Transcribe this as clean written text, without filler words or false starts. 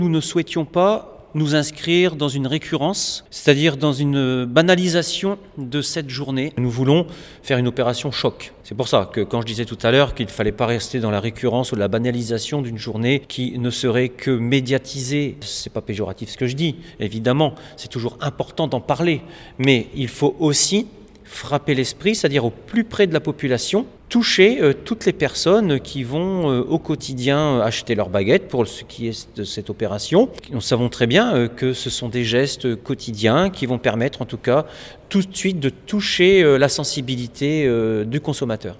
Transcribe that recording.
Nous ne souhaitions pas nous inscrire dans une récurrence, c'est-à-dire dans une banalisation de cette journée. Nous voulons faire une opération choc. C'est pour ça que quand je disais tout à l'heure qu'il ne fallait pas rester dans la récurrence ou la banalisation d'une journée qui ne serait que médiatisée, c'est pas péjoratif ce que je dis, évidemment, c'est toujours important d'en parler, mais il faut aussi frapper l'esprit, c'est-à-dire au plus près de la population, toucher toutes les personnes qui vont au quotidien acheter leurs baguettes pour ce qui est de cette opération. Nous savons très bien que ce sont des gestes quotidiens qui vont permettre en tout cas tout de suite de toucher la sensibilité du consommateur.